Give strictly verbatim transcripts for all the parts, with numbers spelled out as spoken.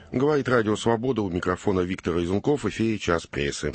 Говорит Радио Свобода, у микрофона Виктор Изунков, в эфире «Час прессы».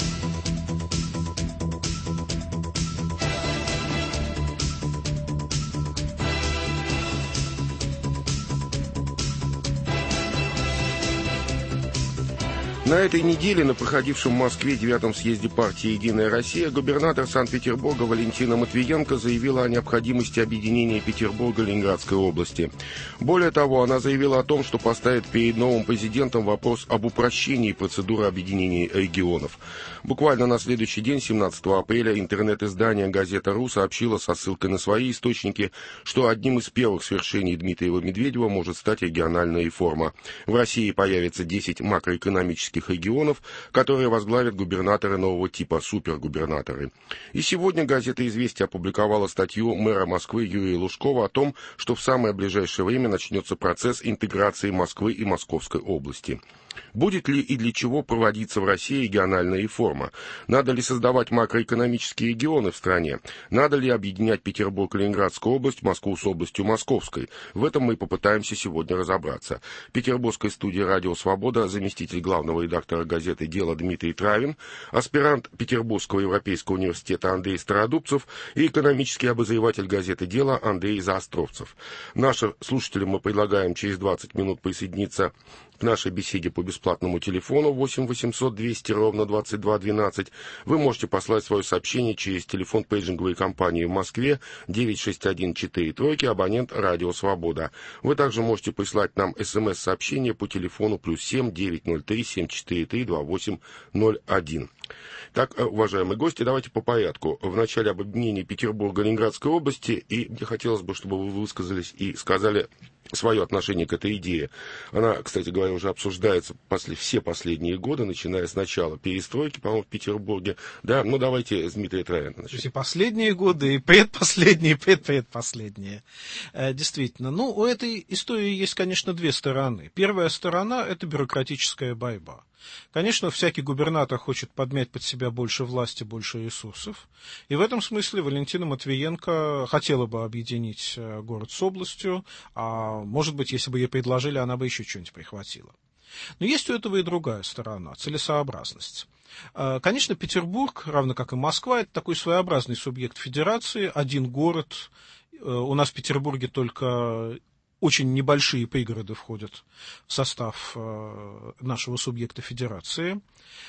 На этой неделе на проходившем в Москве девятом съезде партии «Единая Россия» губернатор Санкт-Петербурга Валентина Матвиенко заявила о необходимости объединения Петербурга и Ленинградской области. Более того, она заявила о том, что поставит перед новым президентом вопрос об упрощении процедуры объединения регионов. Буквально на следующий день, семнадцатого апреля, интернет-издание «Газета.ру» сообщило со ссылкой на свои источники, что одним из первых свершений Дмитрия Медведева может стать региональная реформа. В России появится десять макроэкономических регионов, которые возглавят губернаторы нового типа, супергубернаторы. И сегодня газета «Известия» опубликовала статью мэра Москвы Юрия Лужкова о том, что в самое ближайшее время начнется процесс интеграции Москвы и Московской области. Будет ли и для чего проводиться в России региональная реформа? Надо ли создавать макроэкономические регионы в стране? Надо ли объединять Петербург и Ленинградскую область, Москву с областью Московской? В этом мы попытаемся сегодня разобраться. В петербургской студии «Радио Свобода» заместитель главного редактора газеты «Дело» Дмитрий Травин, аспирант Петербургского европейского университета Андрей Стародубцев и экономический обозреватель газеты «Дело» Андрей Заостровцев. Нашим слушателям мы предлагаем через двадцать минут присоединиться к нашей беседе по бесплатному телефону восемь восемьсот двести ровно двадцать два двенадцать. Вы можете послать свое сообщение через телефон пейджинговой компании в Москве девять шесть один четыре тройки, абонент «Радио Свобода». Вы также можете прислать нам смс-сообщение по телефону плюс семь девятьсот три семь четыре три два восемь ноль один. Так, уважаемые гости, давайте по порядку. В начале об объединении Петербурга и Ленинградской области, и мне хотелось бы, чтобы вы высказались и сказали свое отношение к этой идее. Она, кстати говоря, уже обсуждается после, все последние годы, начиная с начала перестройки, по-моему, в Петербурге. Да, ну давайте с Дмитрия Травина начнем. То есть и последние годы, и предпоследние, и предпредпоследние. Э, действительно. Ну, у этой истории есть, конечно, две стороны. Первая сторона – это бюрократическая борьба. Конечно, всякий губернатор хочет подмять под себя больше власти, больше ресурсов. И в этом смысле Валентина Матвиенко хотела бы объединить город с областью, а может быть, если бы ей предложили, она бы еще что-нибудь прихватила. Но есть у этого и другая сторона – целесообразность. Конечно, Петербург, равно как и Москва, это такой своеобразный субъект федерации, один город. У нас в Петербурге только очень небольшие пригороды входят в состав нашего субъекта федерации.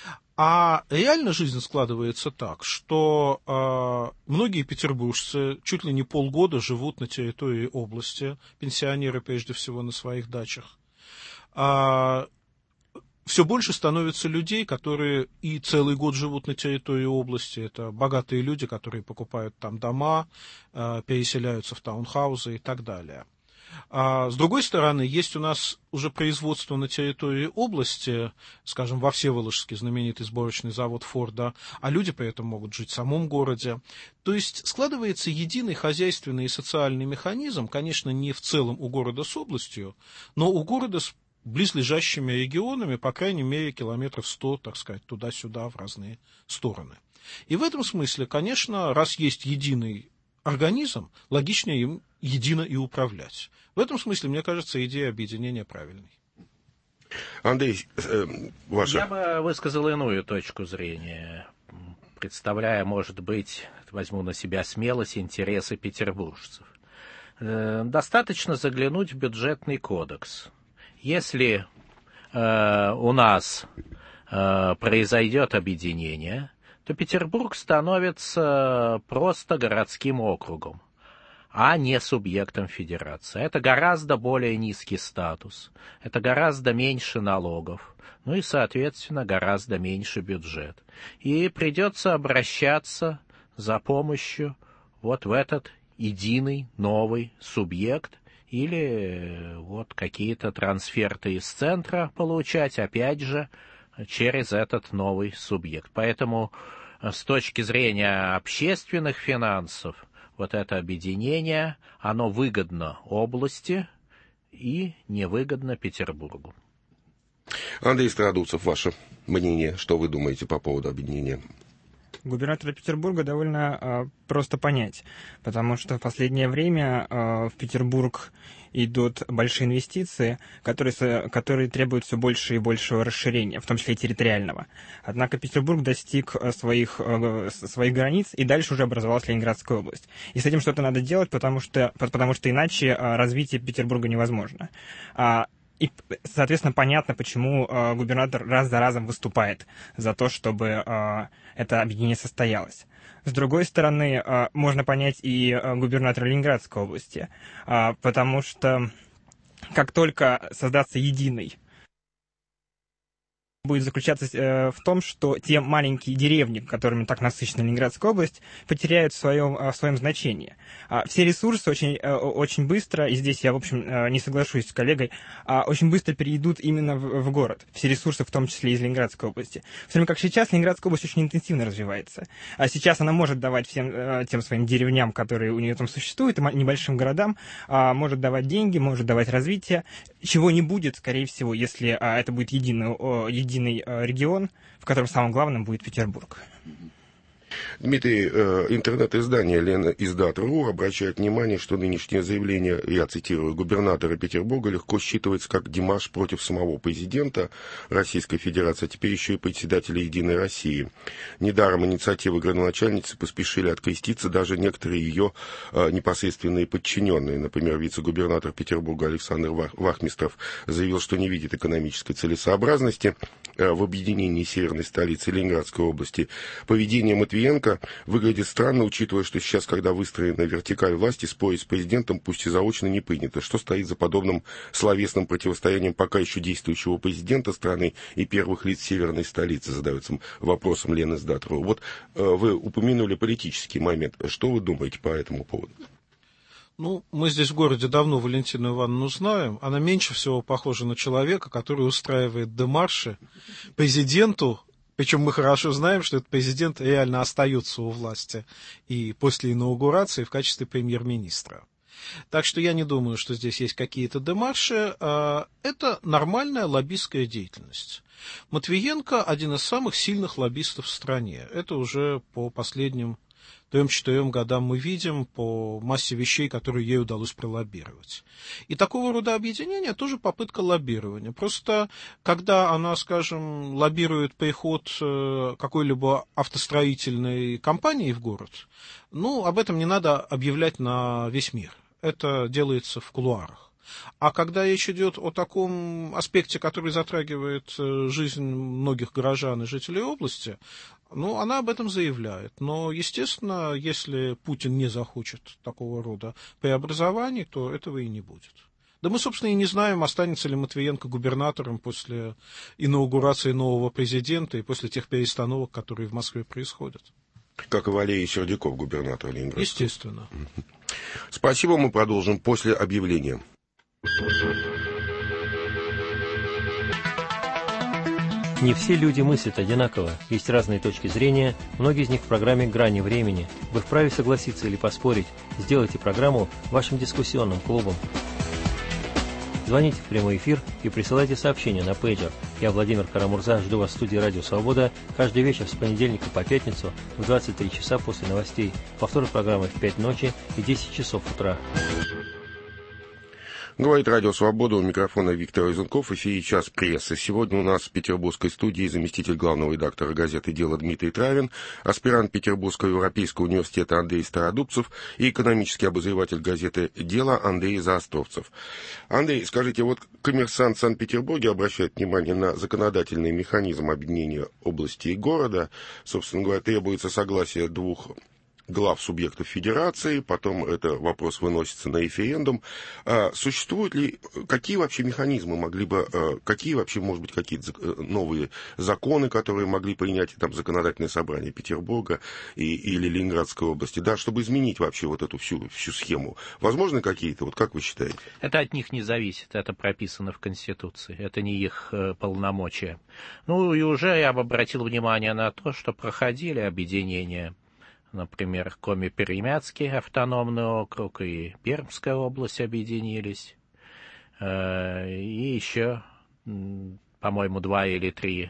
А реально жизнь складывается так, что многие петербуржцы чуть ли не полгода живут на территории области, пенсионеры прежде всего на своих дачах. Все больше становится людей, которые и целый год живут на территории области. Это богатые люди, которые покупают там дома, переселяются в таунхаузы и так далее. А с другой стороны, есть у нас уже производство на территории области, скажем, во Всеволожске знаменитый сборочный завод Форда, а люди при этом могут жить в самом городе. То есть складывается единый хозяйственный и социальный механизм, конечно, не в целом у города с областью, но у города с близлежащими регионами, по крайней мере, километров сто, так сказать, туда-сюда, в разные стороны. И в этом смысле, конечно, раз есть единый организм, логичнее им едино и управлять. В этом смысле, мне кажется, идея объединения правильной. Андрей, э, ваша... Я бы высказал иную точку зрения, представляя, может быть, возьму на себя смелость, интересы петербуржцев. Э, достаточно заглянуть в бюджетный кодекс. Если э, у нас э, произойдет объединение, то Петербург становится просто городским округом, а не субъектом федерации. Это гораздо более низкий статус, это гораздо меньше налогов, ну и, соответственно, гораздо меньше бюджет. И придется обращаться за помощью вот в этот единый новый субъект, или вот какие-то трансферты из центра получать, опять же, через этот новый субъект. Поэтому с точки зрения общественных финансов, вот это объединение, оно выгодно области и невыгодно Петербургу. Андрей Стародубцев, ваше мнение, что вы думаете по поводу объединения? Губернатора Петербурга довольно э, просто понять, потому что в последнее время э, в Петербург идут большие инвестиции, которые, которые требуют все больше и большего расширения, в том числе и территориального. Однако Петербург достиг своих, своих границ, и дальше уже образовалась Ленинградская область. И с этим что-то надо делать, потому что, потому что иначе развитие Петербурга невозможно. И, соответственно, понятно, почему губернатор раз за разом выступает за то, чтобы это объединение состоялось. С другой стороны, можно понять и губернатора Ленинградской области, потому что как только создастся единый, будет заключаться в том, что те маленькие деревни, которыми так насыщена Ленинградская область, потеряют в своем, в своем значении. Все ресурсы очень, очень быстро, и здесь я, в общем, не соглашусь с коллегой, очень быстро перейдут именно в, в город. Все ресурсы, в том числе из Ленинградской области. В то время как сейчас Ленинградская область очень интенсивно развивается. А сейчас она может давать всем тем своим деревням, которые у нее там существуют, и небольшим городам, может давать деньги, может давать развитие, чего не будет, скорее всего, если это будет единый, единый единый регион, в котором самым главным будет Петербург. Дмитрий, интернет-издание Лениздат.ру обращает внимание, что нынешнее заявление, я цитирую, губернатора Петербурга легко считывается как демарш против самого президента Российской Федерации, а теперь еще и председателя «Единой России». Недаром инициативы градоначальницы поспешили откреститься даже некоторые ее непосредственные подчиненные. Например, вице-губернатор Петербурга Александр Вахмистров заявил, что не видит экономической целесообразности в объединении северной столицы Ленинградской области. Поведение Матвиенко выглядит странно, учитывая, что сейчас, когда выстроена вертикаль власти, спорить с президентом, пусть и заочно, не принято. Что стоит за подобным словесным противостоянием пока еще действующего президента страны и первых лиц северной столицы, задается вопросом Лениздат.ру. Вот э, вы упомянули политический момент. Что вы думаете по этому поводу? Ну, мы здесь в городе давно Валентину Ивановну знаем. Она меньше всего похожа на человека, который устраивает демарши президенту. Причем мы хорошо знаем, что этот президент реально остается у власти и после инаугурации в качестве премьер-министра. Так что я не думаю, что здесь есть какие-то демарши. Это нормальная лоббистская деятельность. Матвиенко один из самых сильных лоббистов в стране. Это уже по последним трем-четырем годам мы видим по массе вещей, которые ей удалось пролоббировать. И такого рода объединение тоже попытка лоббирования. Просто когда она, скажем, лоббирует приход какой-либо автостроительной компании в город, ну, об этом не надо объявлять на весь мир. Это делается в кулуарах. А когда речь идет о таком аспекте, который затрагивает жизнь многих горожан и жителей области, ну, она об этом заявляет. Но, естественно, если Путин не захочет такого рода преобразований, то этого и не будет. Да мы, собственно, и не знаем, останется ли Матвиенко губернатором после инаугурации нового президента и после тех перестановок, которые в Москве происходят. Как и Валерий Сердюков, губернатор Ленинграда. Естественно. Спасибо, мы продолжим после объявления. Не все люди мыслят одинаково, есть разные точки зрения, многие из них в программе «Грани времени». Вы вправе согласиться или поспорить, сделайте программу вашим дискуссионным клубом. Звоните в прямой эфир и присылайте сообщения на пейджер. Я, Владимир Карамурза, жду вас в студии «Радио Свобода» каждый вечер с понедельника по пятницу в двадцать три часа после новостей. Повтор программы в пять ночи и десять часов утра. Говорит Радио Свобода, у микрофона Виктор Изунков, в эфире «Час прессы». Сегодня у нас в петербургской студии заместитель главного редактора газеты «Дело» Дмитрий Травин, аспирант Петербургского европейского университета Андрей Стародубцев и экономический обозреватель газеты «Дело» Андрей Заостровцев. Андрей, скажите, вот «Коммерсант» в Санкт-Петербурге обращает внимание на законодательный механизм объединения области и города. Собственно говоря, требуется согласие двух глав субъектов федерации, потом это вопрос выносится на референдум. А существуют ли, какие вообще механизмы могли бы, какие вообще, может быть, какие-то новые законы, которые могли принять там законодательное собрание Петербурга и, или Ленинградской области, да, чтобы изменить вообще вот эту всю, всю схему? Возможно, какие-то, вот как вы считаете? Это от них не зависит, это прописано в Конституции, это не их э, полномочия. Ну и уже я бы обратил внимание на то, что проходили объединения. Например, Коми-Перемяцкий автономный округ и Пермская область объединились. И еще, по-моему, два или три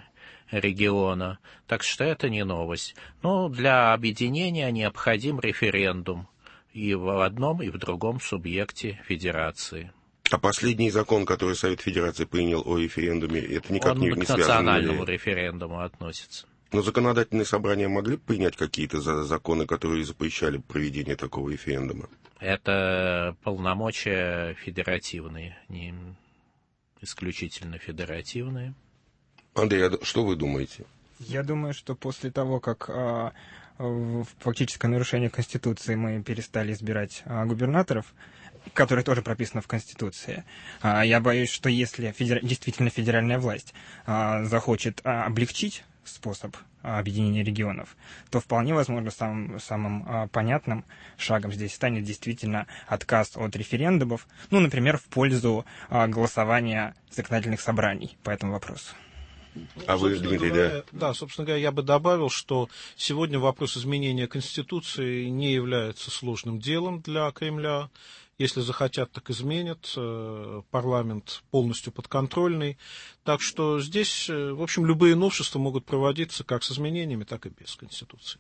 региона, так что это не новость. Но для объединения необходим референдум и в одном, и в другом субъекте федерации. А последний закон, который Совет Федерации принял о референдуме, это никак Он не, не к связано? национальному Или... референдуму относится. Но законодательные собрания могли бы принять какие-то законы, которые запрещали проведение такого референдума? Это полномочия федеративные, не исключительно федеративные. Андрей, а что вы думаете? Я думаю, что после того, как а, в фактическое нарушение Конституции мы перестали избирать а, губернаторов, которое тоже прописано в Конституции, а, я боюсь, что если федер... действительно федеральная власть а, захочет а, облегчить способ объединения регионов, то вполне возможно самым, самым а, понятным шагом здесь станет действительно отказ от референдумов, ну, например, в пользу а, голосования законодательных собраний по этому вопросу. А вы, Дмитрий, говоря, да? Да, собственно говоря, я бы добавил, что сегодня вопрос изменения Конституции не является сложным делом для Кремля. Если захотят, так изменят. Парламент полностью подконтрольный. Так что здесь, в общем, любые новшества могут проводиться как с изменениями, так и без Конституции.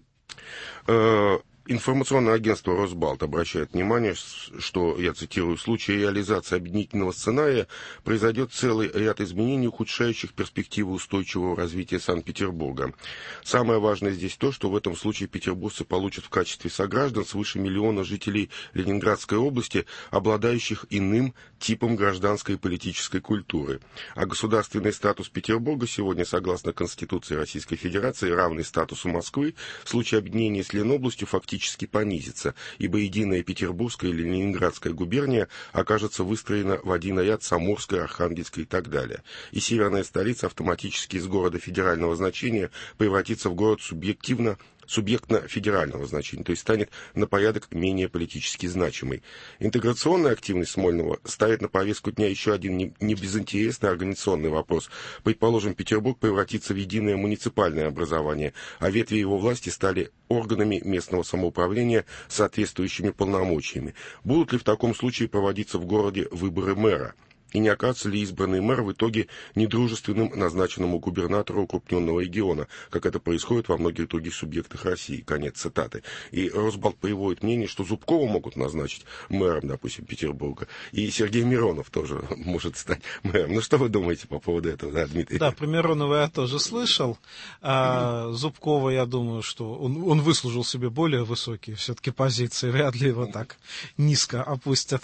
Информационное агентство «Росбалт» обращает внимание, что, я цитирую, в случае реализации объединительного сценария произойдет целый ряд изменений, ухудшающих перспективы устойчивого развития Санкт-Петербурга. Самое важное здесь то, что в этом случае петербуржцы получат в качестве сограждан свыше миллиона жителей Ленинградской области, обладающих иным типом гражданской и политической культуры. А государственный статус Петербурга сегодня, согласно Конституции Российской Федерации, равный статусу Москвы, в случае объединения с Ленобластью фактически понизится, ибо единая Петербургская или Ленинградская губерния окажется выстроена в один ряд с Амурской, Архангельской и так далее. И северная столица автоматически из города федерального значения превратится в город субъективно субъектно-федерального значения, то есть станет на порядок менее политически значимой. Интеграционная активность Смольного ставит на повестку дня еще один не, не безинтересный организационный вопрос. Предположим, Петербург превратится в единое муниципальное образование, а ветви его власти стали органами местного самоуправления с соответствующими полномочиями. Будут ли в таком случае проводиться в городе выборы мэра? И не окажется ли избранный мэр в итоге недружественным назначенному губернатору укрупненного региона, как это происходит во многих других субъектах России? Конец цитаты. И Росбалт приводит мнение, что Зубкова могут назначить мэром, допустим, Петербурга, и Сергей Миронов тоже может стать мэром. Ну, что вы думаете по поводу этого, да, Дмитрий? Да, про Миронова я тоже слышал. А Зубкова, я думаю, что он, он выслужил себе более высокие все-таки позиции, вряд ли его так низко опустят.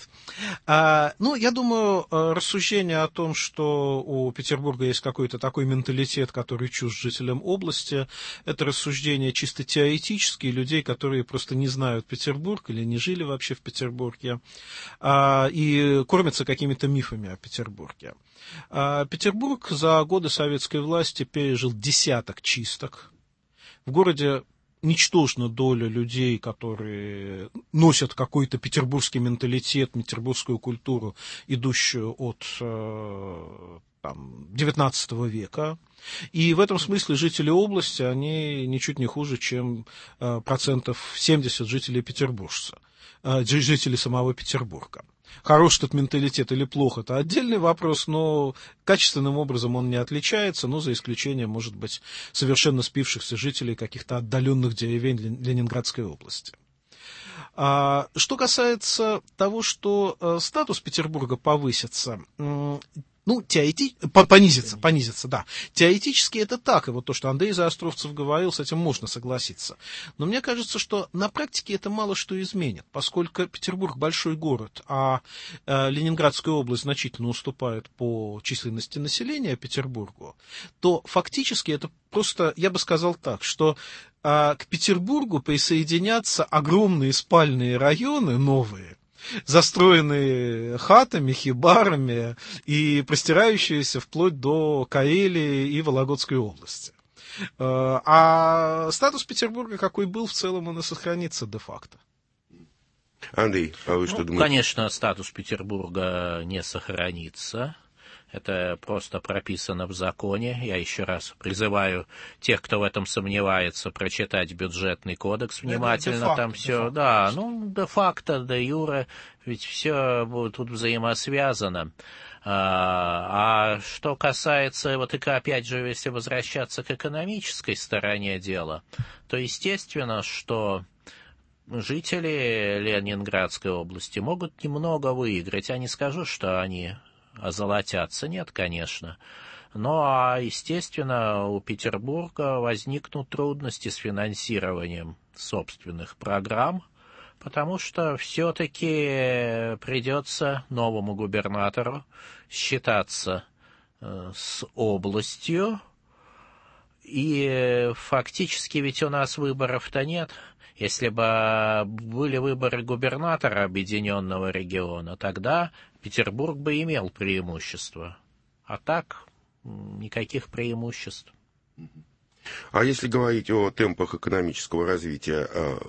А, ну, я думаю, рассуждение о том, что у Петербурга есть какой-то такой менталитет, который чужд жителям области, это рассуждение чисто теоретические, людей, которые просто не знают Петербург или не жили вообще в Петербурге, а, и кормятся какими-то мифами о Петербурге. А, Петербург за годы советской власти пережил десяток чисток. В городе ничтожна доля людей, которые носят какой-то петербургский менталитет, петербургскую культуру, идущую от там, девятнадцатого века. И в этом смысле жители области, они ничуть не хуже, чем процентов семьдесят жителей петербуржца, жителей самого Петербурга. Хорош этот менталитет или плохо, это отдельный вопрос, но качественным образом он не отличается, но за исключением, может быть, совершенно спившихся жителей каких-то отдаленных деревень Ленинградской области. А, что касается того, что а, статус Петербурга повысится, ну, теоретически, понизится, понизится, да. Теоретически это так, и вот то, что Андрей Заостровцев говорил, с этим можно согласиться. Но мне кажется, что на практике это мало что изменит, поскольку Петербург большой город, а э, Ленинградская область значительно уступает по численности населения Петербургу, то фактически это просто, я бы сказал так, что э, к Петербургу присоединятся огромные спальные районы новые, застроенные хатами, хибарами и простирающиеся вплоть до Карелии и Вологодской области. А статус Петербурга, какой был, в целом он и сохранится де-факто. Андрей, а вы что ну, думаете? Конечно, статус Петербурга не сохранится. Это просто прописано в законе. Я еще раз призываю тех, кто в этом сомневается, прочитать бюджетный кодекс внимательно. де-факто, Там все, де-факто, да, ну, де-факто, де-юре, ведь все тут взаимосвязано. А, а что касается, вот и опять же, если возвращаться к экономической стороне дела, то естественно, что жители Ленинградской области могут немного выиграть. Я не скажу, что они озолотятся, нет, конечно. Но, естественно, у Петербурга возникнут трудности с финансированием собственных программ, потому что все-таки придется новому губернатору считаться э, с областью, и фактически ведь у нас выборов-то нет. Если бы были выборы губернатора объединенного региона, тогда Петербург бы имел преимущество. А так никаких преимуществ. А если говорить о темпах экономического развития,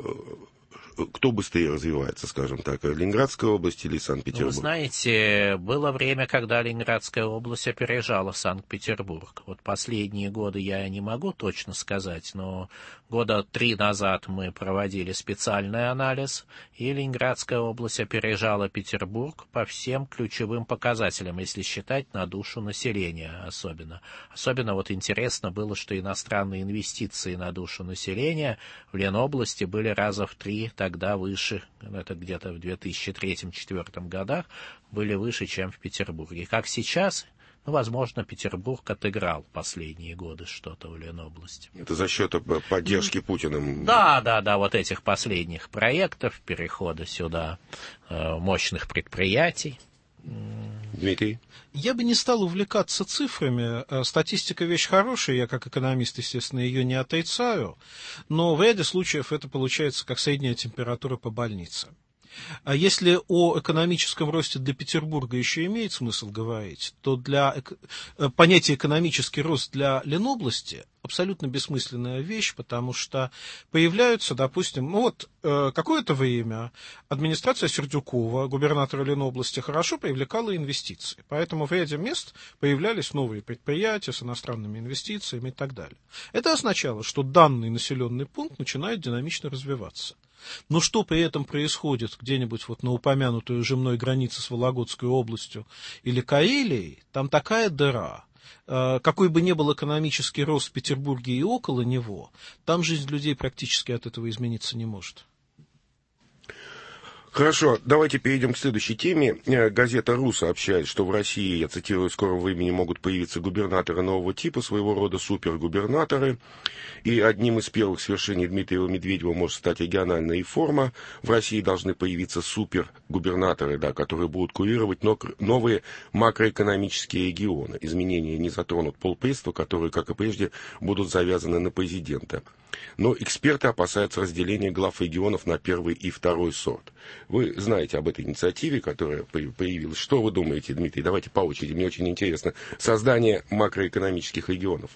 кто быстрее развивается, скажем так, Ленинградская область или Санкт-Петербург? Ну, вы знаете, было время, когда Ленинградская область опережала Санкт-Петербург. Вот последние годы я не могу точно сказать, но года три назад мы проводили специальный анализ, и Ленинградская область опережала Петербург по всем ключевым показателям, если считать на душу населения особенно. Особенно вот интересно было, что иностранные инвестиции на душу населения в Ленобласти были раза в три тогда выше, это где-то в две тысячи третьем — две тысячи четвёртом годах, были выше, чем в Петербурге. Как сейчас, ну, возможно, Петербург отыграл последние годы что-то в Ленобласти. Это за счет поддержки Путиным? Да, да, да, вот этих последних проектов, перехода сюда мощных предприятий. Дмитрий? Я бы не стал увлекаться цифрами. Статистика вещь хорошая, я как экономист, естественно, ее не отрицаю, но в ряде случаев это получается как средняя температура по больнице. А если о экономическом росте для Петербурга еще имеет смысл говорить, то для понятие экономический рост для Ленобласти абсолютно бессмысленная вещь, потому что появляются, допустим, ну вот э, какое-то время администрация Сердюкова, губернатора Ленобласти, хорошо привлекала инвестиции, поэтому в ряде мест появлялись новые предприятия с иностранными инвестициями и так далее. Это означало, что данный населенный пункт начинает динамично развиваться. Но что при этом происходит где-нибудь вот на упомянутую уже мной границе с Вологодской областью или Карелией, там такая дыра. Какой бы ни был экономический рост в Петербурге и около него, там жизнь людей практически от этого измениться не может. Хорошо, давайте перейдем к следующей теме. Газета «РУ» сообщает, что в России, я цитирую, в скором времени могут появиться губернаторы нового типа, своего рода супергубернаторы. И одним из первых свершений Дмитрия Медведева может стать региональная реформа. В России должны появиться супергубернаторы, да, которые будут курировать новые макроэкономические регионы. Изменения не затронут полпредства, которые, как и прежде, будут завязаны на президента. Но эксперты опасаются разделения глав регионов на первый и второй сорт. Вы знаете об этой инициативе, которая появилась. Что вы думаете, Дмитрий? Давайте по очереди. Мне очень интересно. Создание макроэкономических регионов.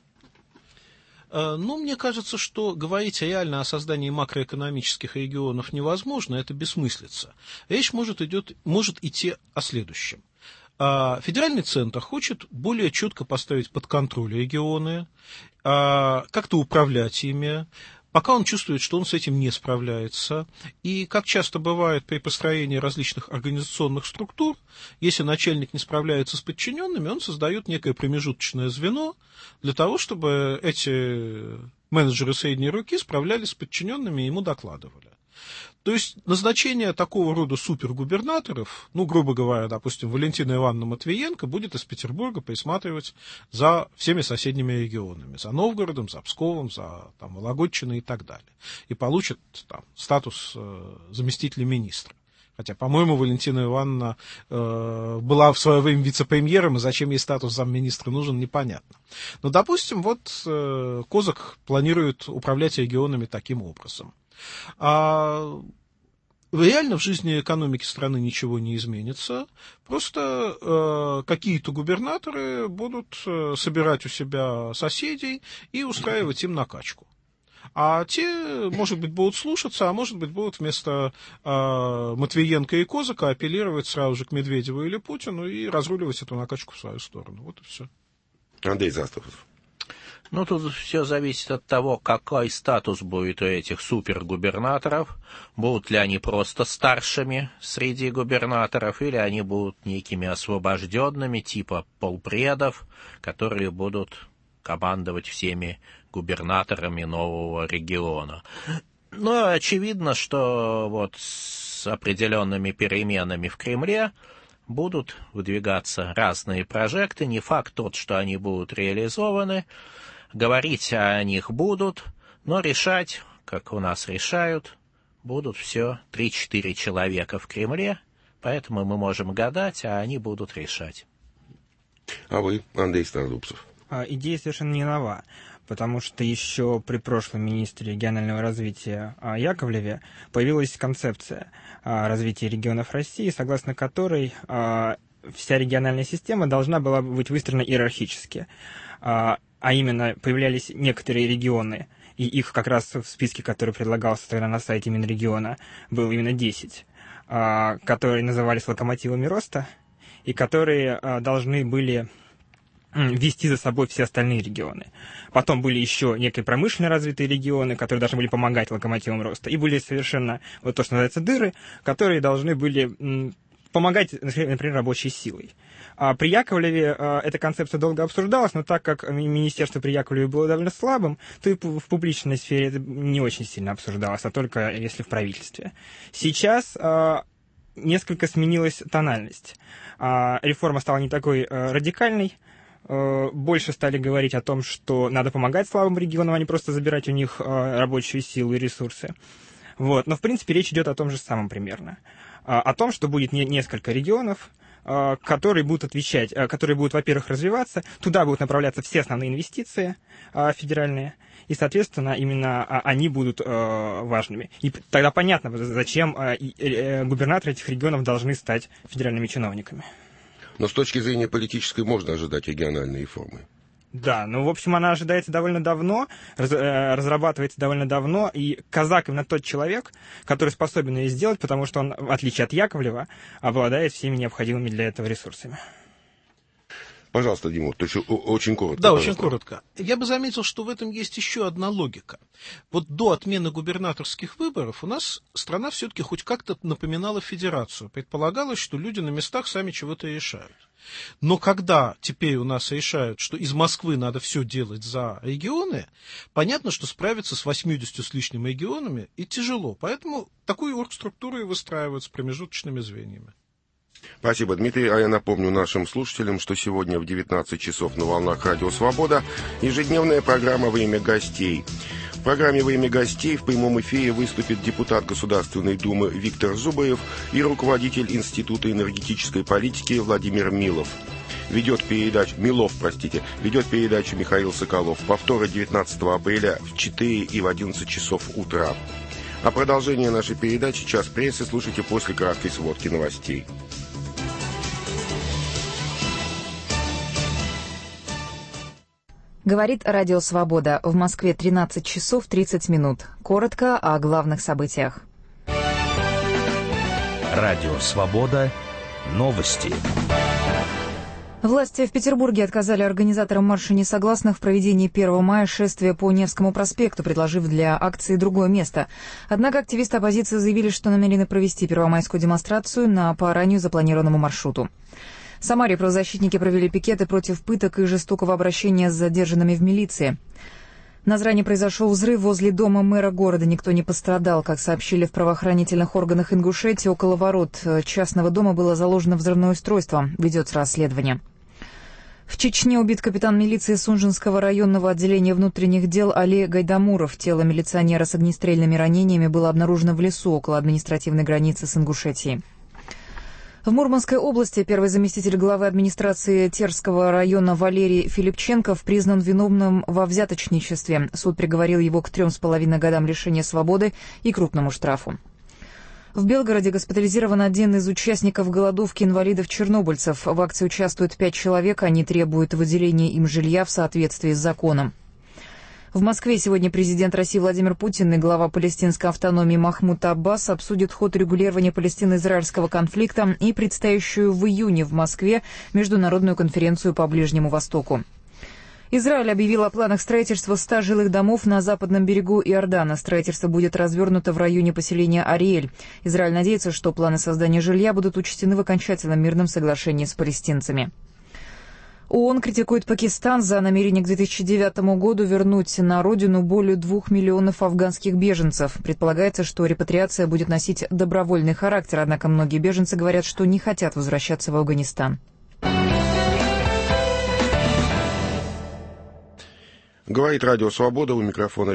Ну, мне кажется, что говорить реально о создании макроэкономических регионов невозможно, это бессмыслица. Речь может, идет, может идти о следующем. Федеральный центр хочет более четко поставить под контроль регионы, как-то управлять ими, пока он чувствует, что он с этим не справляется. И, как часто бывает при построении различных организационных структур, если начальник не справляется с подчиненными, он создает некое промежуточное звено для того, чтобы эти менеджеры средней руки справлялись с подчиненными и ему докладывали. То есть назначение такого рода супергубернаторов, ну, грубо говоря, допустим, Валентина Ивановна Матвиенко будет из Петербурга присматривать за всеми соседними регионами, за Новгородом, за Псковом, за там, Вологодчиной и так далее. И получит там, статус э, заместителя министра. Хотя, по-моему, Валентина Ивановна э, была в свое время вице-премьером, и зачем ей статус замминистра нужен, непонятно. Но, допустим, вот э, Козак планирует управлять регионами таким образом. А реально в жизни экономики страны ничего не изменится, просто э, какие-то губернаторы будут э, собирать у себя соседей и устраивать им накачку. А те, может быть, будут слушаться, а может быть, будут вместо э, Матвиенко и Козыка апеллировать сразу же к Медведеву или Путину и разруливать эту накачку в свою сторону. Вот и все. Андрей Заступов. Ну, тут все зависит от того, какой статус будет у этих супергубернаторов. Будут ли они просто старшими среди губернаторов, или они будут некими освобожденными, типа полпредов, которые будут командовать всеми губернаторами нового региона. Но очевидно, что вот с определенными переменами в Кремле будут выдвигаться разные прожекты. Не факт тот, что они будут реализованы. Говорить о них будут, но решать, как у нас решают, будут все три-четыре человека в Кремле, поэтому мы можем гадать, а они будут решать. А вы, Андрей Стародубцев? Идея совершенно не нова, потому что еще при прошлом министре регионального развития Яковлеве появилась концепция развития регионов России, согласно которой вся региональная система должна была быть выстроена иерархически. А именно, появлялись некоторые регионы, и их как раз в списке, который предлагался тогда на сайте Минрегиона, было именно десять, которые назывались локомотивами роста, и которые должны были вести за собой все остальные регионы. Потом были еще некие промышленно развитые регионы, которые должны были помогать локомотивам роста, и были совершенно, вот то, что называется, дыры, которые должны были помогать, например, рабочей силой. А при Яковлеве а, эта концепция долго обсуждалась, но так как министерство при Яковлеве было довольно слабым, то и в публичной сфере это не очень сильно обсуждалось, а только если в правительстве. Сейчас а, несколько сменилась тональность. А, реформа стала не такой а, радикальной, а, больше стали говорить о том, что надо помогать слабым регионам, а не просто забирать у них а, рабочую силу и ресурсы. Вот. Но, в принципе, речь идет о том же самом примерно. А, о том, что будет не, несколько регионов, которые будут отвечать, которые будут, во-первых, развиваться, туда будут направляться все основные инвестиции федеральные, и, соответственно, именно они будут важными. И тогда понятно, зачем губернаторы этих регионов должны стать федеральными чиновниками. Но с точки зрения политической можно ожидать региональные реформы. Да, ну, в общем, она ожидается довольно давно, раз, э, разрабатывается довольно давно, и Казак именно тот человек, который способен ее сделать, потому что он, в отличие от Яковлева, обладает всеми необходимыми для этого ресурсами. Пожалуйста, Дима, то есть очень коротко. Да, пожалуйста. очень коротко. Я бы заметил, что в этом есть еще одна логика. Вот до отмены губернаторских выборов у нас страна все-таки хоть как-то напоминала федерацию. Предполагалось, что люди на местах сами чего-то решают. Но когда теперь у нас решают, что из Москвы надо все делать за регионы, понятно, что справиться с восьмидесятью с лишним регионами и тяжело. Поэтому такую оргструктуру и выстраивают с промежуточными звеньями. Спасибо, Дмитрий. А я напомню нашим слушателям, что сегодня в девятнадцать часов на волнах Радио Свобода ежедневная программа «Время гостей». В программе «Время гостей» в прямом эфире выступит депутат Государственной Думы Виктор Зубарев и руководитель Института энергетической политики Владимир Милов. Ведет передачу, Милов, простите, ведет передачу Михаил Соколов. Повторы девятнадцатого апреля в четыре и в одиннадцать часов утра. А продолжение нашей передачи «Час прессы» слушайте после краткой сводки новостей. Говорит Радио Свобода. В Москве тринадцать часов тридцать минут. Коротко о главных событиях. Радио Свобода. Новости. Власти в Петербурге отказали организаторам марша несогласных в проведении первого мая шествия по Невскому проспекту, предложив для акции другое место. Однако активисты оппозиции заявили, что намерены провести первомайскую демонстрацию на по ранее запланированному маршруту. В Самаре правозащитники провели пикеты против пыток и жестокого обращения с задержанными в милиции. В Назране произошел взрыв возле дома мэра города. Никто не пострадал. Как сообщили в правоохранительных органах Ингушетии, около ворот частного дома было заложено взрывное устройство. Ведется расследование. В Чечне убит капитан милиции Сунжинского районного отделения внутренних дел Али Гайдамуров. Тело милиционера с огнестрельными ранениями было обнаружено в лесу около административной границы с Ингушетией. В Мурманской области первый заместитель главы администрации Терского района Валерий Филипченков признан виновным во взяточничестве. Суд приговорил его к трем с половиной годам лишения свободы и крупному штрафу. В Белгороде госпитализирован один из участников голодовки инвалидов-чернобыльцев. В акции участвуют пять человек, они требуют выделения им жилья в соответствии с законом. В Москве сегодня президент России Владимир Путин и глава палестинской автономии Махмуд Аббас обсудят ход регулирования палестино-израильского конфликта и предстоящую в июне в Москве международную конференцию по Ближнему Востоку. Израиль объявил о планах строительства ста жилых домов на западном берегу Иордана. Строительство будет развернуто в районе поселения Ариэль. Израиль надеется, что планы создания жилья будут учтены в окончательном мирном соглашении с палестинцами. ООН критикует Пакистан за намерение к две тысячи девятому году вернуть на родину более двух миллионов афганских беженцев. Предполагается, что репатриация будет носить добровольный характер, однако многие беженцы говорят, что не хотят возвращаться в Афганистан. Говорит Радио Свобода, у микрофона.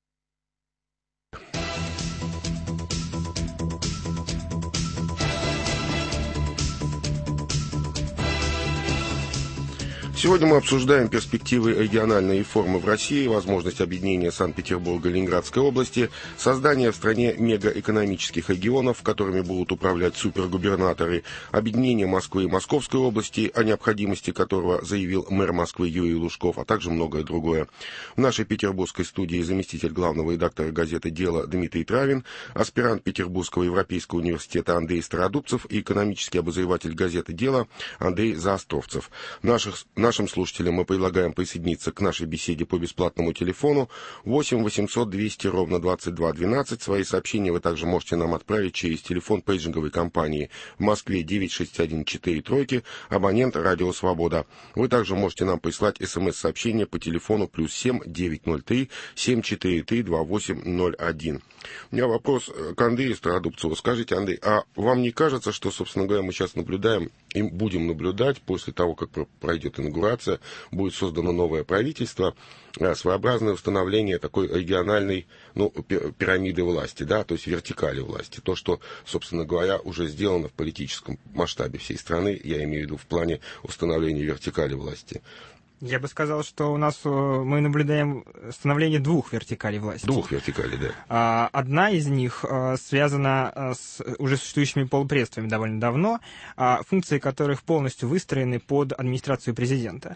Сегодня мы обсуждаем перспективы региональной реформы в России, возможность объединения Санкт-Петербурга и Ленинградской области, создание в стране мегаэкономических регионов, которыми будут управлять супергубернаторы, объединение Москвы и Московской области, о необходимости которого заявил мэр Москвы Юрий Лужков, а также многое другое. В нашей петербургской студии заместитель главного редактора газеты «Дело» Дмитрий Травин, аспирант Петербургского Европейского университета Андрей Стародубцев и экономический обозреватель газеты «Дело» Андрей Заостровцев. Наших Нашим слушателям мы предлагаем присоединиться к нашей беседе по бесплатному телефону восемь восемьсот двести ровно двадцать два двенадцать. Свои сообщения вы также можете нам отправить через телефон пейджинговой компании в Москве девять шесть один четыре тройки, абонент «Радио Свобода». Вы также можете нам прислать смс-сообщение по телефону плюс семь девятьсот три семь четыре три два восемь ноль один. У меня вопрос к Андрею Стародубцеву. Скажите, Андрей, а вам не кажется, что, собственно говоря, мы сейчас наблюдаем и будем наблюдать после того, как пройдет инаугурация, будет создано новое правительство, своеобразное установление такой региональной, ну, пирамиды власти, да, то есть вертикали власти. То, что, собственно говоря, уже сделано в политическом масштабе всей страны, я имею в виду в плане установления вертикали власти. Я бы сказал, что у нас мы наблюдаем становление двух вертикалей власти. Двух вертикалей, да. Одна из них связана с уже существующими полпредствами довольно давно, функции которых полностью выстроены под администрацию президента.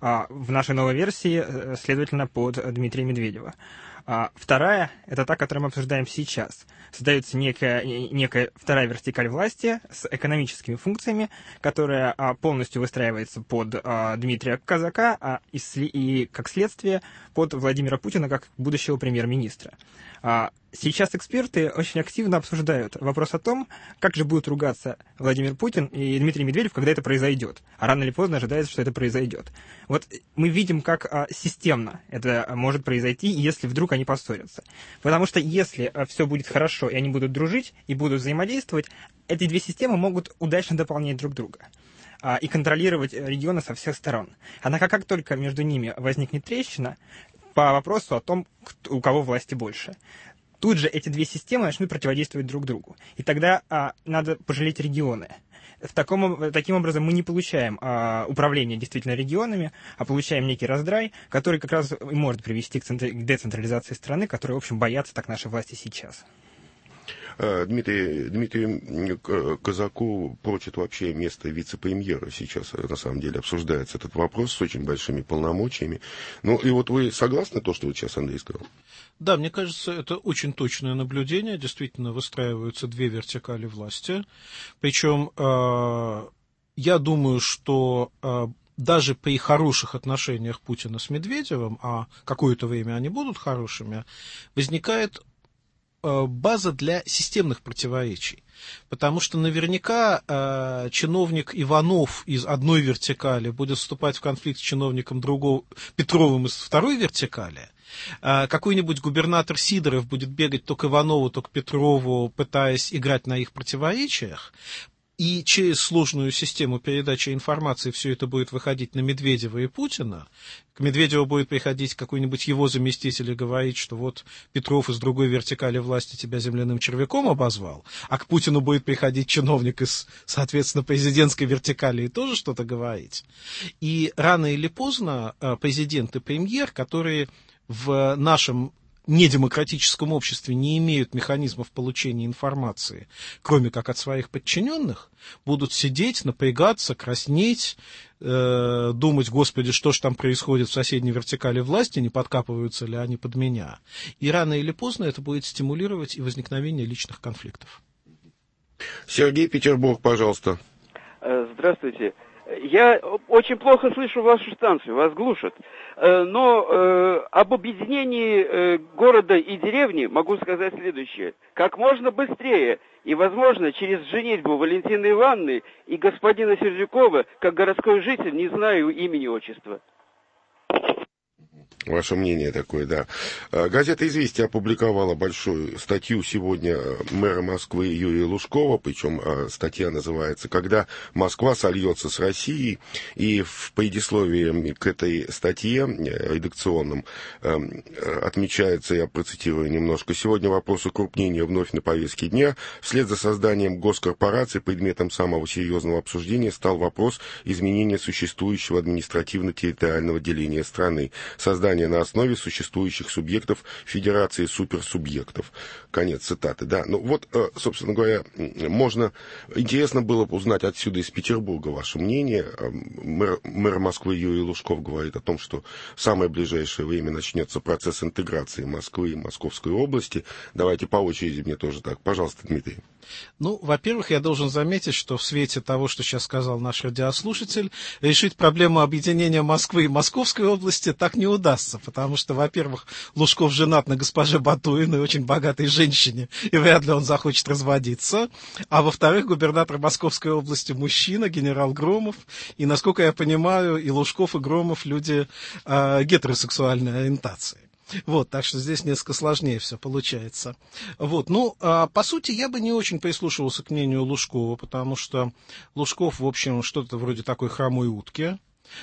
В нашей новой версии, следовательно, под Дмитрия Медведева. Вторая – это та, которую мы обсуждаем сейчас. Создается некая, некая вторая вертикаль власти с экономическими функциями, которая полностью выстраивается под Дмитрия Казака и, и, как следствие, под Владимира Путина как будущего премьер-министра. Сейчас эксперты очень активно обсуждают вопрос о том, как же будут ругаться Владимир Путин и Дмитрий Медведев, когда это произойдет. А рано или поздно ожидается, что это произойдет. Вот мы видим, как а, системно это может произойти, если вдруг они поссорятся. Потому что если а, все будет хорошо, и они будут дружить, и будут взаимодействовать, эти две системы могут удачно дополнять друг друга а, и контролировать регионы со всех сторон. Однако как только между ними возникнет трещина, по вопросу о том, у кого власти больше, тут же эти две системы начнут противодействовать друг другу. И тогда а, надо пожалеть регионы. В таком, таким образом мы не получаем а, управление действительно регионами, а получаем некий раздрай, который как раз и может привести к, центр... к децентрализации страны, которой, в общем, боятся так наши власти сейчас. Дмитрий, Дмитрию Казаку прочит вообще место вице-премьера. Сейчас, на самом деле, обсуждается этот вопрос с очень большими полномочиями. Ну, и вот вы согласны то, что вот сейчас Андрей сказал? Да, мне кажется, это очень точное наблюдение. Действительно, выстраиваются две вертикали власти. Причем, э, я думаю, что э, даже при хороших отношениях Путина с Медведевым, а какое-то время они будут хорошими, возникает база для системных противоречий. Потому что наверняка э, чиновник Иванов из одной вертикали будет вступать в конфликт с чиновником другого, Петровым из второй вертикали. Э, какой-нибудь губернатор Сидоров будет бегать то к Иванову, то к Петрову, пытаясь играть на их противоречиях. И через сложную систему передачи информации все это будет выходить на Медведева и Путина. К Медведеву будет приходить какой-нибудь его заместитель и говорить, что вот Петров из другой вертикали власти тебя земляным червяком обозвал, а к Путину будет приходить чиновник из, соответственно, президентской вертикали и тоже что-то говорить. И рано или поздно президент и премьер, которые в нашем недемократическом обществе не имеют механизмов получения информации, кроме как от своих подчиненных, будут сидеть, напрягаться, краснеть, э, думать, господи, что ж там происходит в соседней вертикали власти, не подкапываются ли они под меня. И рано или поздно это будет стимулировать и возникновение личных конфликтов. Сергей, Петербург, пожалуйста. Здравствуйте. Я очень плохо слышу вашу станцию, вас глушат. Но э, об объединении э, города и деревни могу сказать следующее. Как можно быстрее и, возможно, через женитьбу Валентины Ивановны и господина Сердюкова, как городской житель, не знаю имени, отчества. Ваше мнение такое, да. Газета «Известия» опубликовала большую статью сегодня мэра Москвы Юрия Лужкова, причем статья называется «Когда Москва сольется с Россией». И в предисловии к этой статье редакционном отмечается, я процитирую немножко, «Сегодня вопрос укрупнения вновь на повестке дня. Вслед за созданием госкорпорации предметом самого серьезного обсуждения стал вопрос изменения существующего административно-территориального деления страны. Создание на основе существующих субъектов Федерации суперсубъектов». Конец цитаты. Да, ну вот, собственно говоря, можно... Интересно было бы узнать отсюда из Петербурга ваше мнение. Мэр, мэр Москвы Юрий Лужков говорит о том, что в самое ближайшее время начнется процесс интеграции Москвы и Московской области. Давайте по очереди мне тоже так. Пожалуйста, Дмитрий. Ну, во-первых, я должен заметить, что в свете того, что сейчас сказал наш радиослушатель, решить проблему объединения Москвы и Московской области так не удастся, потому что, во-первых, Лужков женат на госпоже Батуиной, очень богатой женщине, и вряд ли он захочет разводиться, а во-вторых, губернатор Московской области мужчина, генерал Громов, и, насколько я понимаю, и Лужков, и Громов люди э, гетеросексуальной ориентации. Вот, так что здесь несколько сложнее все получается. Вот, ну, а, по сути, я бы не очень прислушивался к мнению Лужкова, потому что Лужков, в общем, что-то вроде такой хромой утки.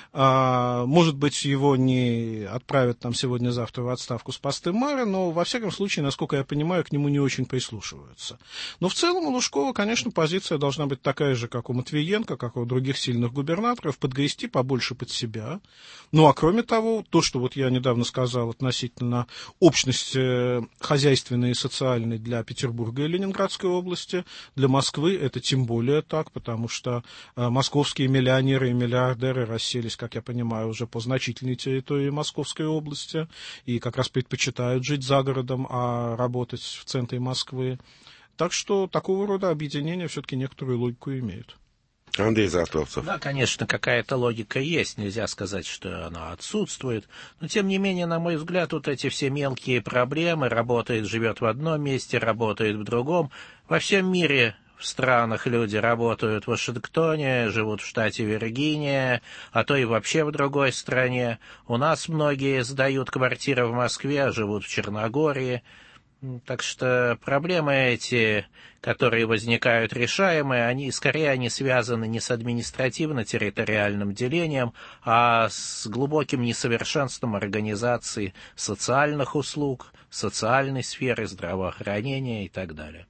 А, может быть, его не отправят там сегодня-завтра в отставку с поста мэра, но, во всяком случае, насколько я понимаю, к нему не очень прислушиваются. Но в целом у Лужкова, конечно, позиция должна быть такая же, как у Матвиенко, как у других сильных губернаторов, подгрести побольше под себя. Ну, а кроме того, то, что вот я недавно сказал относительно общности хозяйственной и социальной для Петербурга и Ленинградской области, для Москвы это тем более так, потому что московские миллионеры и миллиардеры расселись, как я понимаю, уже по значительной территории Московской области и как раз предпочитают жить за городом, а работать в центре Москвы. Так что такого рода объединения все-таки некоторую логику имеют. Андрей Зартовцев. Да, конечно, какая-то логика есть, нельзя сказать, что она отсутствует, но, тем не менее, на мой взгляд, вот эти все мелкие проблемы, работает, живет в одном месте, работает в другом, во всем мире... В странах люди работают в Вашингтоне, живут в штате Виргиния, а то и вообще в другой стране. У нас многие сдают квартиры в Москве, а живут в Черногории. Так что проблемы эти, которые возникают решаемые, они скорее они связаны не с административно-территориальным делением, а с глубоким несовершенством организации социальных услуг, социальной сферы, здравоохранения и так далее.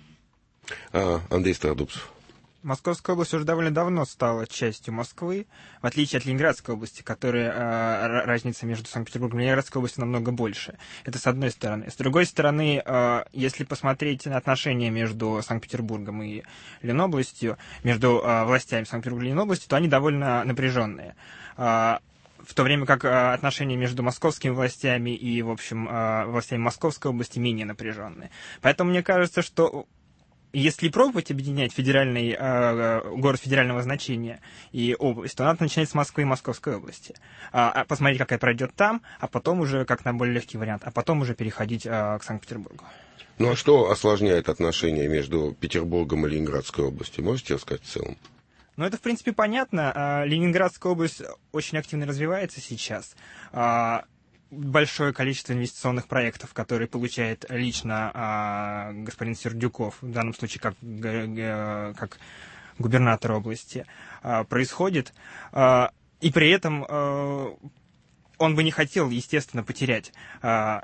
А, Андрей Стародубцев. Московская область уже довольно давно стала частью Москвы, в отличие от Ленинградской области, которая э, разница между Санкт-Петербургом и Ленинградской областью намного больше. Это с одной стороны. С другой стороны, э, если посмотреть на отношения между Санкт-Петербургом и Ленобластью, между э, властями Санкт-Петербурга и Ленобласти, то они довольно напряженные. Э, в то время как э, отношения между московскими властями и, в общем, э, властями Московской области менее напряженные. Поэтому мне кажется, что если пробовать объединять федеральный, э, город федерального значения и область, то надо начинать с Москвы и Московской области. А, посмотреть, как это пройдет там, а потом уже, как на более легкий вариант, а потом уже переходить э, к Санкт-Петербургу. Ну а что осложняет отношения между Петербургом и Ленинградской областью? Можете рассказать в целом? Ну, это, в принципе, понятно. Ленинградская область очень активно развивается сейчас. Большое количество инвестиционных проектов, которые получает лично а, господин Сердюков, в данном случае как, как губернатор области, а, происходит. А, и при этом а, он бы не хотел, естественно, потерять а,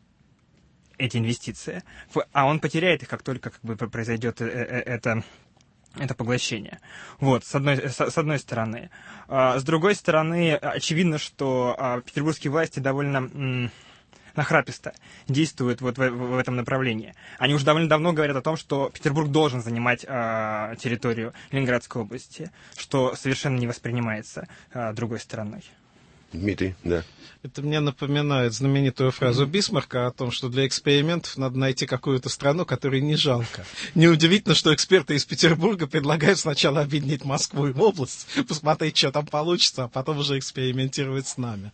эти инвестиции. А он потеряет их, как только как бы, произойдет это... Это поглощение. Вот, с одной, с, с одной стороны. А, с другой стороны, очевидно, что а, петербургские власти довольно м, нахраписто действуют вот в, в этом направлении. Они уже довольно давно говорят о том, что Петербург должен занимать э, территорию Ленинградской области, что совершенно не воспринимается э, другой стороной. Дмитрий, да. Это мне напоминает знаменитую фразу Бисмарка о том, что для экспериментов надо найти какую-то страну, которой не жалко. Неудивительно, что эксперты из Петербурга предлагают сначала объединить Москву и область, посмотреть, что там получится, а потом уже экспериментировать с нами.